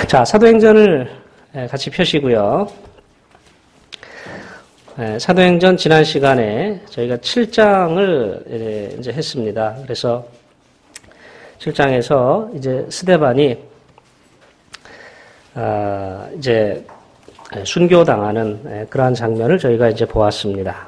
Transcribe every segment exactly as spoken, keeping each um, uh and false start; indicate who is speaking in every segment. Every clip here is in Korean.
Speaker 1: 자, 사도행전을 같이 펴시고요. 사도행전 지난 시간에 저희가 칠 장을 이제 했습니다. 그래서 칠 장에서 이제 스데반이 아, 이제 순교당하는 그러한 장면을 저희가 이제 보았습니다.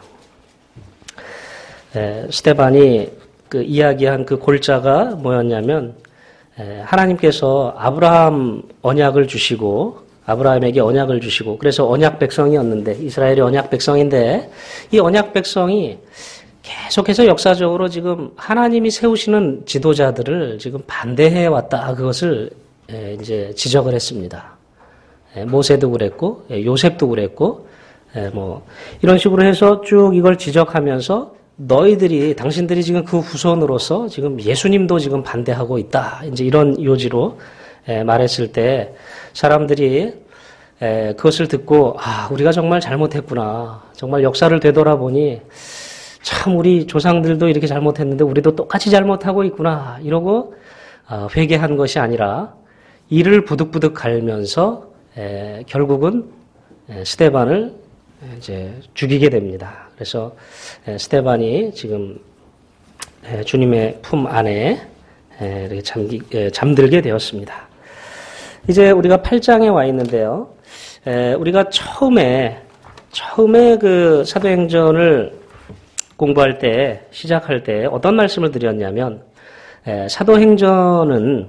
Speaker 1: 스데반이 그 이야기한 그 골자가 뭐였냐면 하나님께서 아브라함 언약을 주시고 아브라함에게 언약을 주시고 그래서 언약 백성이었는데 이스라엘이 언약 백성인데 이 언약 백성이 계속해서 역사적으로 지금 하나님이 세우시는 지도자들을 지금 반대해 왔다 그것을 이제 지적을 했습니다. 모세도 그랬고 요셉도 그랬고 뭐 이런 식으로 해서 쭉 이걸 지적하면서 너희들이 당신들이 지금 그 후손으로서 지금 예수님도 지금 반대하고 있다. 이제 이런 요지로 말했을 때 사람들이 그것을 듣고 아 우리가 정말 잘못했구나. 정말 역사를 되돌아보니 참 우리 조상들도 이렇게 잘못했는데 우리도 똑같이 잘못하고 있구나. 이러고 회개한 것이 아니라 이를 부득부득 갈면서 결국은 스데반을 이제 죽이게 됩니다. 그래서 스데반이 지금 주님의 품 안에 이렇게 잠기, 잠들게 되었습니다. 이제 우리가 팔 장에 와 있는데요. 우리가 처음에 처음에 그 사도행전을 공부할 때 시작할 때 어떤 말씀을 드렸냐면 사도행전은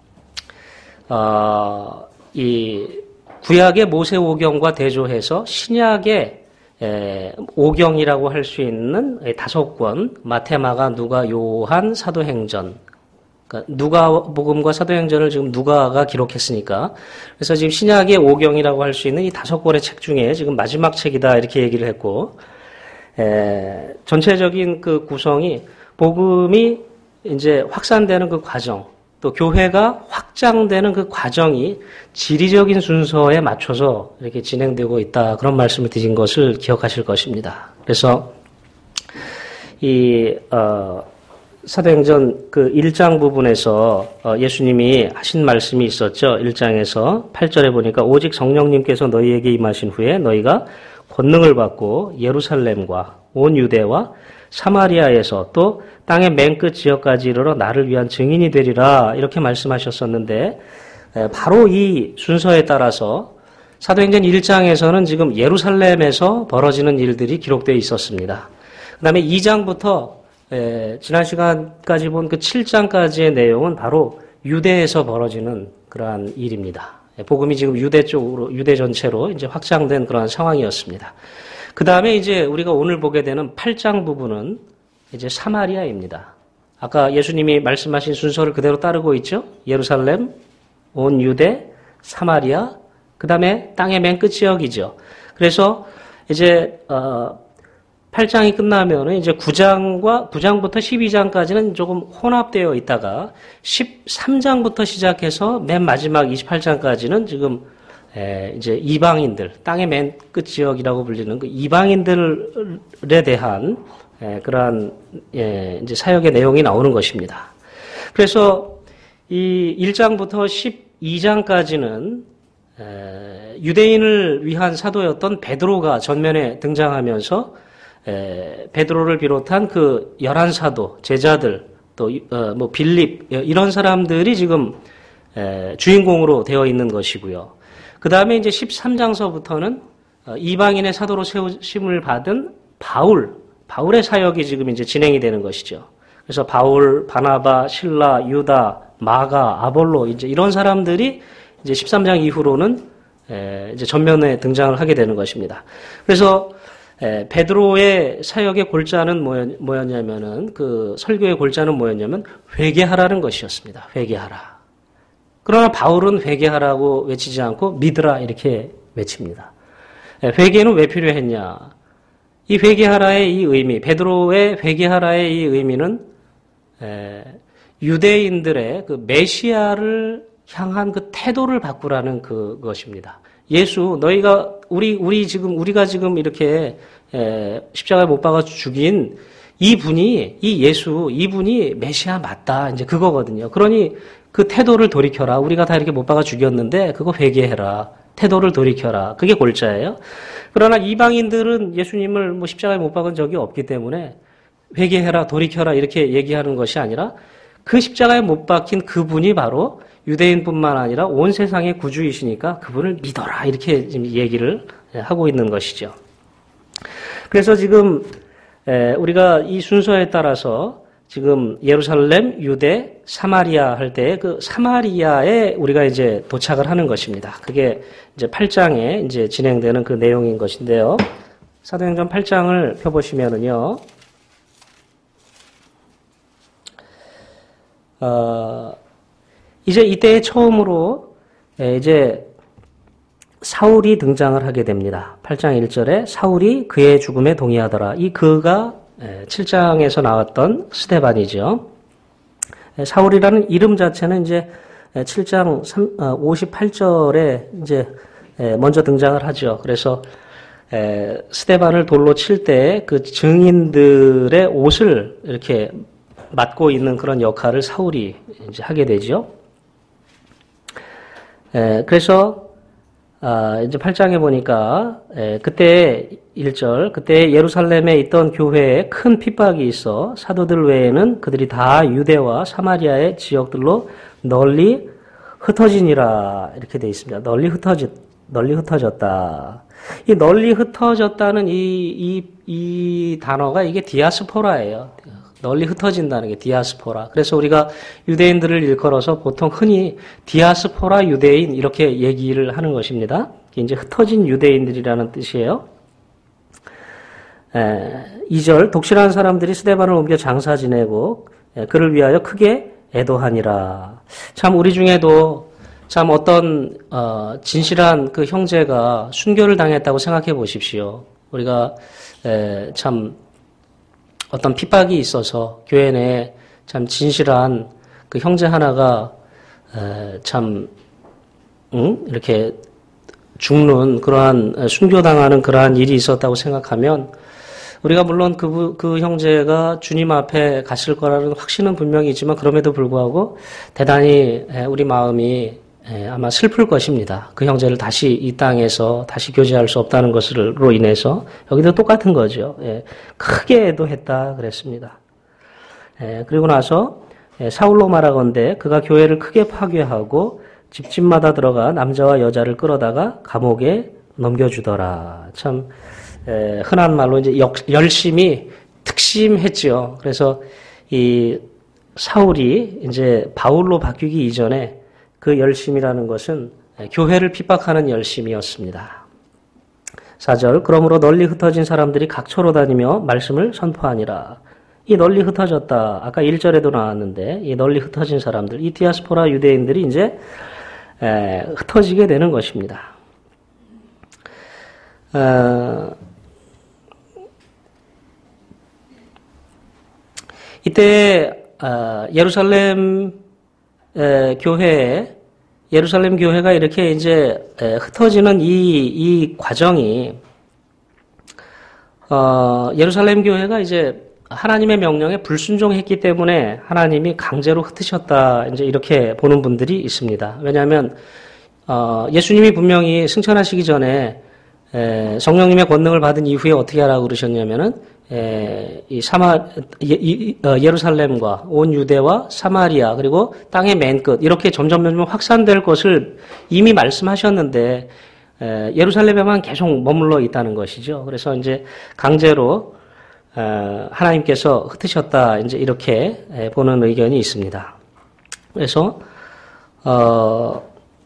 Speaker 1: 어, 이 구약의 모세오경과 대조해서 신약의 오경이라고 할 수 있는 다섯 권, 마태마가, 누가, 요한, 사도행전. 그러니까 누가복음과 사도행전을 지금 누가가 기록했으니까. 그래서 지금 신약의 오경이라고 할 수 있는 이 다섯 권의 책 중에 지금 마지막 책이다 이렇게 얘기를 했고, 에, 전체적인 그 구성이 복음이 이제 확산되는 그 과정, 또 교회가 확장되는 그 과정이 지리적인 순서에 맞춰서 이렇게 진행되고 있다. 그런 말씀을 드린 것을 기억하실 것입니다. 그래서 이 어, 사도행전 그 일 장 부분에서 어, 예수님이 하신 말씀이 있었죠. 일 장에서 팔 절에 보니까 오직 성령님께서 너희에게 임하신 후에 너희가 권능을 받고 예루살렘과 온 유대와 사마리아에서 또 땅의 맨 끝 지역까지 이르러 나를 위한 증인이 되리라 이렇게 말씀하셨었는데 바로 이 순서에 따라서 사도행전 일 장에서는 지금 예루살렘에서 벌어지는 일들이 기록되어 있었습니다. 그 다음에 이 장부터 지난 시간까지 본 그 칠 장까지의 내용은 바로 유대에서 벌어지는 그러한 일입니다. 복음이 지금 유대 쪽으로 유대 전체로 이제 확장된 그러한 상황이었습니다. 그 다음에 이제 우리가 오늘 보게 되는 팔 장 부분은 이제 사마리아입니다. 아까 예수님이 말씀하신 순서를 그대로 따르고 있죠. 예루살렘, 온 유대, 사마리아, 그 다음에 땅의 맨 끝 지역이죠. 그래서 이제 어, 팔 장이 끝나면은 이제 구 장과 구 장부터 십이 장까지는 조금 혼합되어 있다가 십삼 장부터 시작해서 맨 마지막 이십팔 장까지는 지금 에, 이제 이방인들, 땅의 맨 끝 지역이라고 불리는 그 이방인들에 대한 에, 그러한 예, 이제 사역의 내용이 나오는 것입니다. 그래서 이 일 장부터 십이 장까지는 에, 유대인을 위한 사도였던 베드로가 전면에 등장하면서 에, 베드로를 비롯한 그 열한 사도, 제자들, 또 어, 뭐 빌립 이런 사람들이 지금 에, 주인공으로 되어 있는 것이고요. 그 다음에 이제 십삼 장서부터는 이방인의 사도로 세우심을 받은 바울, 바울의 사역이 지금 이제 진행이 되는 것이죠. 그래서 바울, 바나바, 실라, 유다, 마가, 아볼로 이제 이런 사람들이 이제 십삼 장 이후로는 이제 전면에 등장을 하게 되는 것입니다. 그래서 베드로의 사역의 골자는 뭐였냐면은 그 설교의 골자는 뭐였냐면 회개하라는 것이었습니다. 회개하라. 그러나 바울은 회개하라고 외치지 않고 믿으라 이렇게 외칩니다. 회개는 왜 필요했냐? 이 회개하라의 이 의미, 베드로의 회개하라의 이 의미는 유대인들의 그 메시아를 향한 그 태도를 바꾸라는 그것입니다. 예수, 너희가 우리 우리 지금 우리가 지금 이렇게 십자가에 못 박아 죽인 이 분이 이 예수, 이 분이 메시아 맞다 이제 그거거든요. 그러니 그 태도를 돌이켜라. 우리가 다 이렇게 못 박아 죽였는데 그거 회개해라. 태도를 돌이켜라. 그게 골자예요. 그러나 이방인들은 예수님을 뭐 십자가에 못 박은 적이 없기 때문에 회개해라, 돌이켜라 이렇게 얘기하는 것이 아니라 그 십자가에 못 박힌 그분이 바로 유대인뿐만 아니라 온 세상의 구주이시니까 그분을 믿어라 이렇게 지금 얘기를 하고 있는 것이죠. 그래서 지금 우리가 이 순서에 따라서 지금 예루살렘, 유대, 사마리아 할 때 그 사마리아에 우리가 이제 도착을 하는 것입니다. 그게 이제 팔 장에 이제 진행되는 그 내용인 것인데요. 사도행전 팔 장을 펴보시면은요, 어, 이제 이때 처음으로 이제 사울이 등장을 하게 됩니다. 팔 장 일 절에 사울이 그의 죽음에 동의하더라. 이 그가 칠 장에서 나왔던 스데반이죠. 사울이라는 이름 자체는 이제 칠 장 오십팔 절에 이제 먼저 등장을 하죠. 그래서 스데반을 돌로 칠 때 그 증인들의 옷을 이렇게 맡고 있는 그런 역할을 사울이 이제 하게 되죠. 그래서 아, 이제 팔 장에 보니까, 에, 그때 일 절, 그때 예루살렘에 있던 교회에 큰 핍박이 있어 사도들 외에는 그들이 다 유대와 사마리아의 지역들로 널리 흩어지니라. 이렇게 되어 있습니다. 널리 흩어졌, 널리 흩어졌다. 이 널리 흩어졌다는 이, 이, 이 단어가 이게 디아스포라예요. 널리 흩어진다는 게 디아스포라. 그래서 우리가 유대인들을 일컬어서 보통 흔히 디아스포라 유대인 이렇게 얘기를 하는 것입니다. 이제 흩어진 유대인들이라는 뜻이에요. 에, 이 절 독실한 사람들이 스데반을 옮겨 장사 지내고 에, 그를 위하여 크게 애도하니라. 참 우리 중에도 참 어떤 어, 진실한 그 형제가 순교를 당했다고 생각해 보십시오. 우리가 에, 참 어떤 핍박이 있어서 교회 내에 참 진실한 그 형제 하나가 참 응? 이렇게 죽는 그러한 순교당하는 그러한 일이 있었다고 생각하면 우리가 물론 그, 그 형제가 주님 앞에 갔을 거라는 확신은 분명히 있지만 그럼에도 불구하고 대단히 우리 마음이 아마 슬플 것입니다. 그 형제를 다시 이 땅에서 다시 교제할 수 없다는 것으로 인해서 여기도 똑같은 거죠. 예, 크게 애도했다 그랬습니다. 예, 그리고 나서 사울로 말하건대 그가 교회를 크게 파괴하고 집집마다 들어가 남자와 여자를 끌어다가 감옥에 넘겨주더라. 참 에, 흔한 말로 이제 역, 열심히 특심했죠. 그래서 이 사울이 이제 바울로 바뀌기 이전에 그 열심이라는 것은 교회를 핍박하는 열심이었습니다. 사 절 그러므로 널리 흩어진 사람들이 각처로 다니며 말씀을 선포하니라. 이 널리 흩어졌다. 아까 일 절에도 나왔는데 이 널리 흩어진 사람들, 이 디아스포라 유대인들이 이제 에, 흩어지게 되는 것입니다. 어, 이때 어, 예루살렘 에, 교회에 예루살렘 교회가 이렇게 이제 에, 흩어지는 이, 이 과정이 어, 예루살렘 교회가 이제 하나님의 명령에 불순종했기 때문에 하나님이 강제로 흩으셨다 이제 이렇게 보는 분들이 있습니다. 왜냐하면 어, 예수님이 분명히 승천하시기 전에 에, 성령님의 권능을 받은 이후에 어떻게 하라고 그러셨냐면은 에, 이 사마 예, 이, 어, 예루살렘과 온 유대와 사마리아 그리고 땅의 맨 끝 이렇게 점점 점점 확산될 것을 이미 말씀하셨는데 에, 예루살렘에만 계속 머물러 있다는 것이죠. 그래서 이제 강제로 어, 하나님께서 흩으셨다 이제 이렇게 에, 보는 의견이 있습니다. 그래서 어,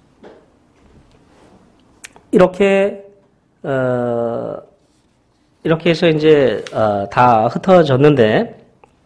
Speaker 1: 이렇게 어, 이렇게 해서 이제 어, 다 흩어졌는데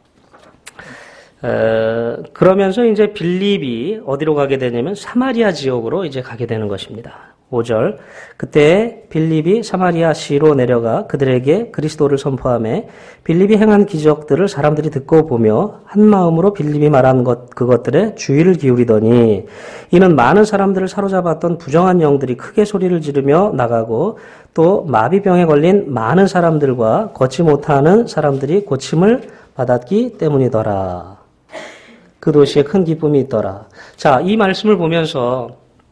Speaker 1: 어, 그러면서 이제 빌립이 어디로 가게 되냐면 사마리아 지역으로 이제 가게 되는 것입니다. 오 절 그때 빌립이 사마리아 시로 내려가 그들에게 그리스도를 선포하며 빌립이 행한 기적들을 사람들이 듣고 보며 한 마음으로 빌립이 말한 것 그것들에 주의를 기울이더니 이는 많은 사람들을 사로잡았던 부정한 영들이 크게 소리를 지르며 나가고 또 마비병에 걸린 많은 사람들과 걷지 못하는 사람들이 고침을 받았기 때문이더라. 그 도시에 큰 기쁨이 있더라. 자, 이 말씀을 보면서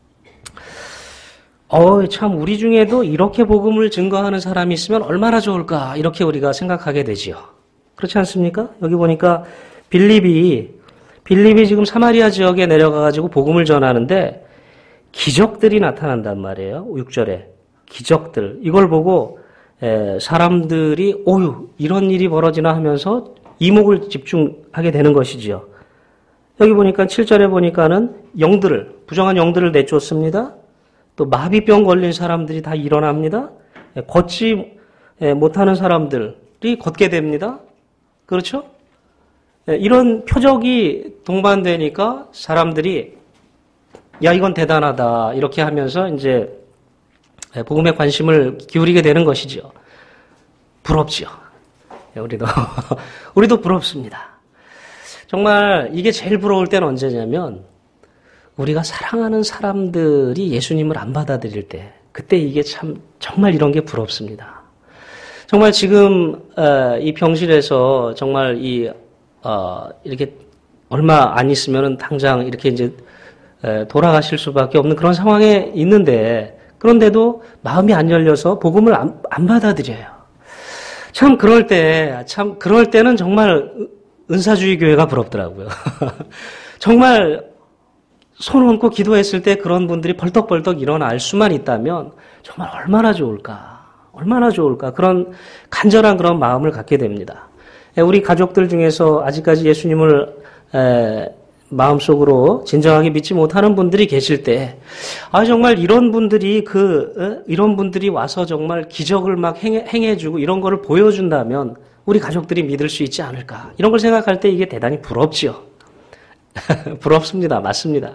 Speaker 1: 어, 참 우리 중에도 이렇게 복음을 증거하는 사람이 있으면 얼마나 좋을까 이렇게 우리가 생각하게 되지요. 그렇지 않습니까? 여기 보니까 빌립이 빌립이 지금 사마리아 지역에 내려가가지고 복음을 전하는데 기적들이 나타난단 말이에요. 육 절에 기적들 이걸 보고 에, 사람들이 오유 이런 일이 벌어지나 하면서 이목을 집중하게 되는 것이지요. 여기 보니까 칠 절에 보니까는 영들을 부정한 영들을 내쫓습니다. 또 마비병 걸린 사람들이 다 일어납니다. 걷지 못하는 사람들이 걷게 됩니다. 그렇죠? 이런 표적이 동반되니까 사람들이 야 이건 대단하다 이렇게 하면서 이제 복음에 관심을 기울이게 되는 것이죠. 부럽지요. 우리도 우리도 부럽습니다. 정말 이게 제일 부러울 때는 언제냐면 우리가 사랑하는 사람들이 예수님을 안 받아들일 때 그때 이게 참 정말 이런 게 부럽습니다. 정말 지금 이 병실에서 정말 이 어, 이렇게 얼마 안 있으면은 당장 이렇게 이제 돌아가실 수밖에 없는 그런 상황에 있는데 그런데도 마음이 안 열려서 복음을 안, 안 받아들여요. 참 그럴 때, 참 그럴 때는 정말 은사주의 교회가 부럽더라고요. 정말 손 얹고 기도했을 때 그런 분들이 벌떡벌떡 일어날 수만 있다면 정말 얼마나 좋을까, 얼마나 좋을까 그런 간절한 그런 마음을 갖게 됩니다. 우리 가족들 중에서 아직까지 예수님을 에, 마음속으로 진정하게 믿지 못하는 분들이 계실 때, 아, 정말 이런 분들이 그, 이런 분들이 와서 정말 기적을 막 행해, 행해주고 이런 거를 보여준다면 우리 가족들이 믿을 수 있지 않을까. 이런 걸 생각할 때 이게 대단히 부럽지요. 부럽습니다. 맞습니다.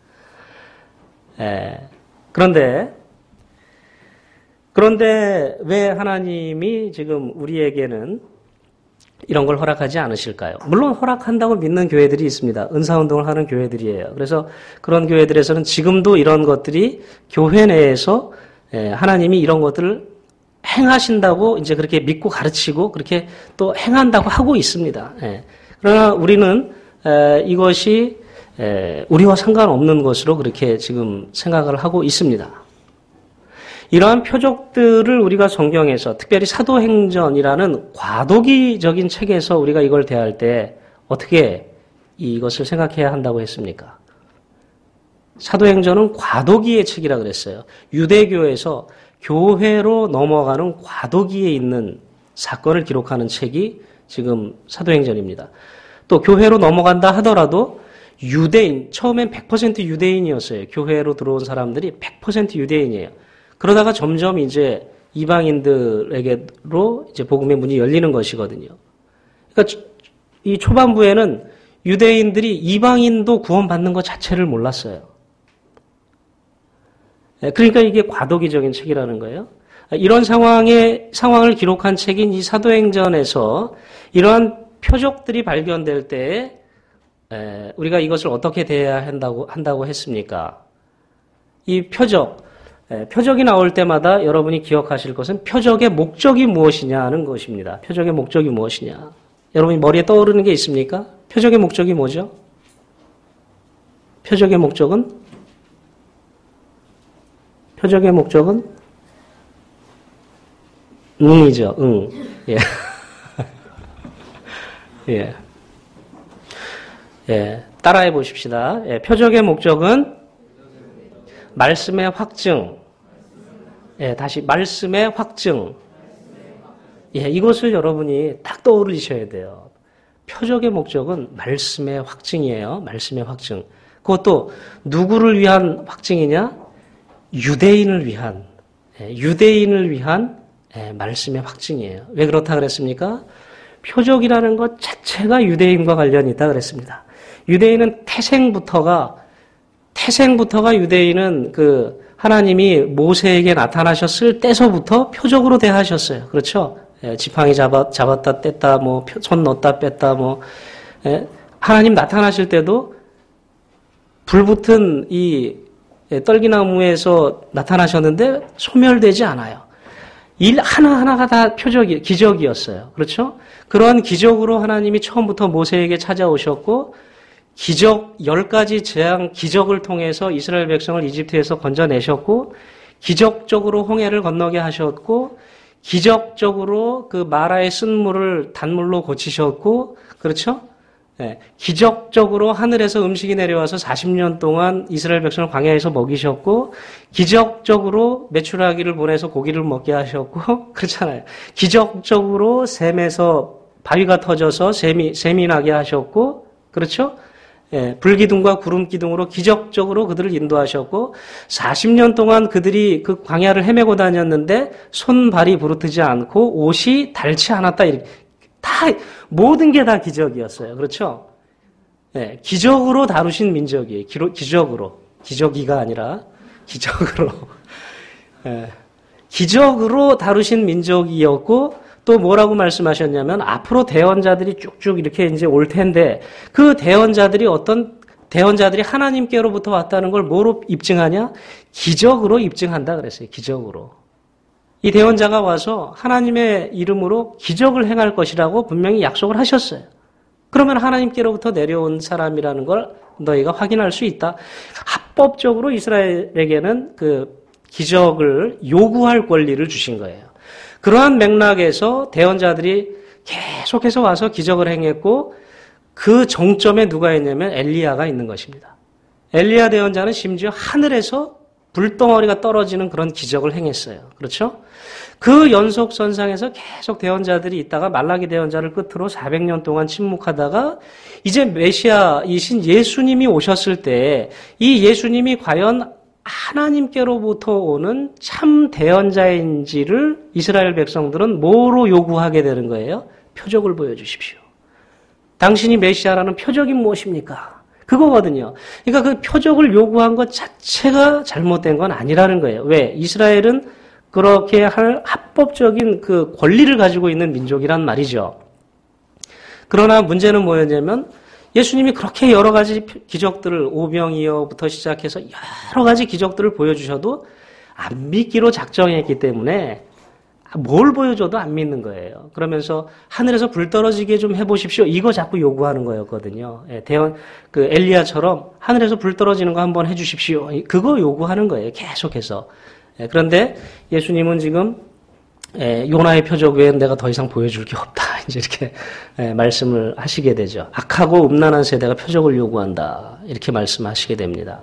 Speaker 1: 에, 그런데, 그런데 왜 하나님이 지금 우리에게는 이런 걸 허락하지 않으실까요? 물론 허락한다고 믿는 교회들이 있습니다. 은사운동을 하는 교회들이에요. 그래서 그런 교회들에서는 지금도 이런 것들이 교회 내에서 하나님이 이런 것들을 행하신다고 이제 그렇게 믿고 가르치고 그렇게 또 행한다고 하고 있습니다. 그러나 우리는 이것이 우리와 상관없는 것으로 그렇게 지금 생각을 하고 있습니다. 이러한 표적들을 우리가 성경에서 특별히 사도행전이라는 과도기적인 책에서 우리가 이걸 대할 때 어떻게 이것을 생각해야 한다고 했습니까? 사도행전은 과도기의 책이라 그랬어요. 유대교에서 교회로 넘어가는 과도기에 있는 사건을 기록하는 책이 지금 사도행전입니다. 또 교회로 넘어간다 하더라도 유대인, 처음엔 백 퍼센트 유대인이었어요. 교회로 들어온 사람들이 백 퍼센트 유대인이에요. 그러다가 점점 이제 이방인들에게로 이제 복음의 문이 열리는 것이거든요. 그러니까 이 초반부에는 유대인들이 이방인도 구원받는 것 자체를 몰랐어요. 그러니까 이게 과도기적인 책이라는 거예요. 이런 상황의 상황을 기록한 책인 이 사도행전에서 이러한 표적들이 발견될 때 우리가 이것을 어떻게 대해야 한다고 한다고 했습니까? 이 표적 표적이 나올 때마다 여러분이 기억하실 것은 표적의 목적이 무엇이냐 하는 것입니다. 표적의 목적이 무엇이냐. 여러분이 머리에 떠오르는 게 있습니까? 표적의 목적이 뭐죠? 표적의 목적은? 표적의 목적은? 응이죠, 응. 예. 예. 예. 따라해 보십시다. 예. 표적의 목적은 말씀의 확증. 예, 다시 말씀의 확증. 예, 이것을 여러분이 딱 떠올리셔야 돼요. 표적의 목적은 말씀의 확증이에요. 말씀의 확증. 그것도 누구를 위한 확증이냐? 유대인을 위한, 예, 유대인을 위한 예, 말씀의 확증이에요. 왜 그렇다 그랬습니까? 표적이라는 것 자체가 유대인과 관련이 있다 그랬습니다. 유대인은 태생부터가 태생부터가 유대인은 그 하나님이 모세에게 나타나셨을 때서부터 표적으로 대하셨어요. 그렇죠? 예, 지팡이 잡아, 잡았다 뗐다, 뭐, 손 넣었다 뺐다, 뭐, 예, 하나님 나타나실 때도 불붙은 이 떨기나무에서 나타나셨는데 소멸되지 않아요. 일 하나하나가 다 표적이, 기적이었어요. 그렇죠? 그러한 기적으로 하나님이 처음부터 모세에게 찾아오셨고, 기적, 열 가지 재앙 기적을 통해서 이스라엘 백성을 이집트에서 건져내셨고, 기적적으로 홍해를 건너게 하셨고, 기적적으로 그 마라의 쓴물을 단물로 고치셨고, 그렇죠? 네, 기적적으로 하늘에서 음식이 내려와서 사십 년 동안 이스라엘 백성을 광야에서 먹이셨고, 기적적으로 메추라기를 보내서 고기를 먹게 하셨고, 그렇잖아요. 기적적으로 샘에서 바위가 터져서 샘이, 샘이 나게 하셨고, 그렇죠? 예, 불기둥과 구름기둥으로 기적적으로 그들을 인도하셨고, 사십 년 동안 그들이 그 광야를 헤매고 다녔는데 손발이 부르트지 않고 옷이 닳지 않았다. 이렇게 다 모든 게 다 기적이었어요. 그렇죠? 예, 기적으로 다루신 민족이에요. 기로, 기적으로. 기적이가 아니라 기적으로. 예, 기적으로 다루신 민족이었고, 또 뭐라고 말씀하셨냐면 앞으로 대언자들이 쭉쭉 이렇게 이제 올 텐데 그 대언자들이 어떤 대언자들이 하나님께로부터 왔다는 걸 뭐로 입증하냐? 기적으로 입증한다 그랬어요. 기적으로. 이 대언자가 와서 하나님의 이름으로 기적을 행할 것이라고 분명히 약속을 하셨어요. 그러면 하나님께로부터 내려온 사람이라는 걸 너희가 확인할 수 있다. 합법적으로 이스라엘에게는 그 기적을 요구할 권리를 주신 거예요. 그러한 맥락에서 대언자들이 계속해서 와서 기적을 행했고 그 정점에 누가 있냐면 엘리야가 있는 것입니다. 엘리야 대언자는 심지어 하늘에서 불덩어리가 떨어지는 그런 기적을 행했어요. 그렇죠? 그 연속선상에서 계속 대언자들이 있다가 말라기 대언자를 끝으로 사백 년 동안 침묵하다가 이제 메시아이신 예수님이 오셨을 때 이 예수님이 과연 하나님께로부터 오는 참 대언자인지를 이스라엘 백성들은 뭐로 요구하게 되는 거예요? 표적을 보여주십시오. 당신이 메시아라는 표적이 무엇입니까? 그거거든요. 그러니까 그 표적을 요구한 것 자체가 잘못된 건 아니라는 거예요. 왜? 이스라엘은 그렇게 할 합법적인 그 권리를 가지고 있는 민족이란 말이죠. 그러나 문제는 뭐였냐면 예수님이 그렇게 여러 가지 기적들을 오병이어부터 시작해서 여러 가지 기적들을 보여주셔도 안 믿기로 작정했기 때문에 뭘 보여줘도 안 믿는 거예요. 그러면서 하늘에서 불 떨어지게 좀 해보십시오. 이거 자꾸 요구하는 거였거든요. 예, 대원 그 엘리야처럼 하늘에서 불 떨어지는 거 한번 해주십시오. 그거 요구하는 거예요. 계속해서. 예, 그런데 예수님은 지금 예, 요나의 표적 외엔 내가 더 이상 보여줄 게 없다. 이제 이렇게 예, 말씀을 하시게 되죠. 악하고 음란한 세대가 표적을 요구한다. 이렇게 말씀하시게 됩니다.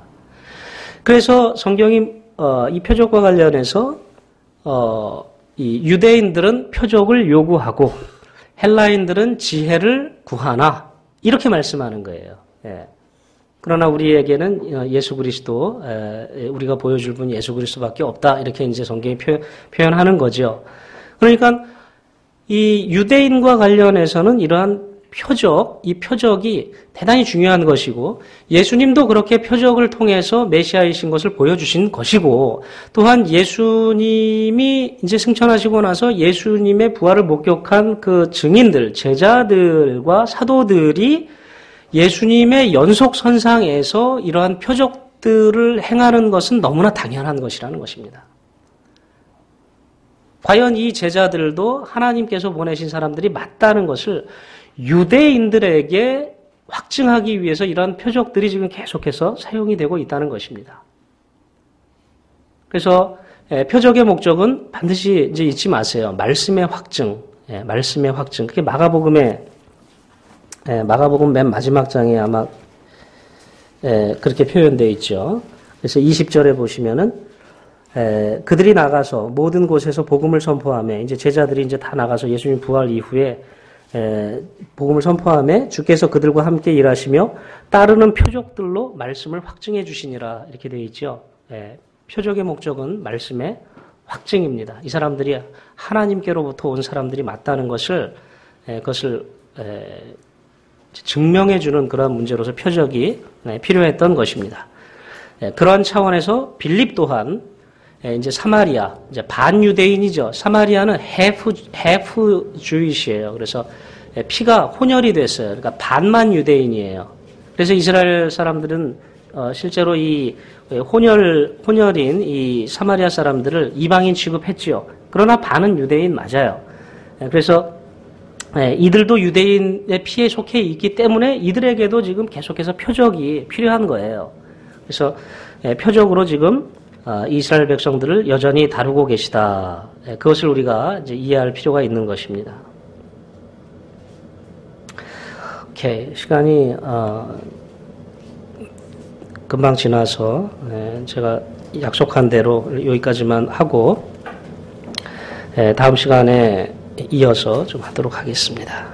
Speaker 1: 그래서 성경이 어, 이 표적과 관련해서 어, 이 유대인들은 표적을 요구하고 헬라인들은 지혜를 구하나 이렇게 말씀하는 거예요. 예. 그러나 우리에게는 예수 그리스도, 우리가 보여줄 분 예수 그리스도밖에 없다. 이렇게 이제 성경이 표, 표현하는 거죠. 그러니까 이 유대인과 관련해서는 이러한 표적, 이 표적이 대단히 중요한 것이고 예수님도 그렇게 표적을 통해서 메시아이신 것을 보여주신 것이고 또한 예수님이 이제 승천하시고 나서 예수님의 부활을 목격한 그 증인들, 제자들과 사도들이 예수님의 연속선상에서 이러한 표적들을 행하는 것은 너무나 당연한 것이라는 것입니다. 과연 이 제자들도 하나님께서 보내신 사람들이 맞다는 것을 유대인들에게 확증하기 위해서 이러한 표적들이 지금 계속해서 사용이 되고 있다는 것입니다. 그래서 표적의 목적은 반드시 이제 잊지 마세요. 말씀의 확증, 말씀의 확증. 그게 마가복음에 예, 마가복음 맨 마지막 장에 아마 예, 그렇게 표현되어 있죠. 그래서 이십 절에 보시면은 예, 그들이 나가서 모든 곳에서 복음을 선포하며 이제 제자들이 이제 다 나가서 예수님 부활 이후에 예, 복음을 선포하며 주께서 그들과 함께 일하시며 따르는 표적들로 말씀을 확증해 주시니라 이렇게 되어 있죠. 예, 표적의 목적은 말씀의 확증입니다. 이 사람들이 하나님께로부터 온 사람들이 맞다는 것을 예, 그것을 예, 증명해주는 그런 문제로서 표적이 필요했던 것입니다. 그러한 차원에서 빌립 또한 이제 사마리아, 이제 반유대인이죠. 사마리아는 half, half Jewish예요. 그래서 피가 혼혈이 됐어요. 그러니까 반만 유대인이에요. 그래서 이스라엘 사람들은 실제로 이 혼혈, 혼혈인 이 사마리아 사람들을 이방인 취급했지요. 그러나 반은 유대인 맞아요. 그래서 예, 이들도 유대인의 피에 속해 있기 때문에 이들에게도 지금 계속해서 표적이 필요한 거예요. 그래서 예, 표적으로 지금 아, 이스라엘 백성들을 여전히 다루고 계시다. 예, 그것을 우리가 이제 이해할 필요가 있는 것입니다. 오케이, 시간이 어, 금방 지나서 예, 제가 약속한 대로 여기까지만 하고 예, 다음 시간에 이어서 좀 하도록 하겠습니다.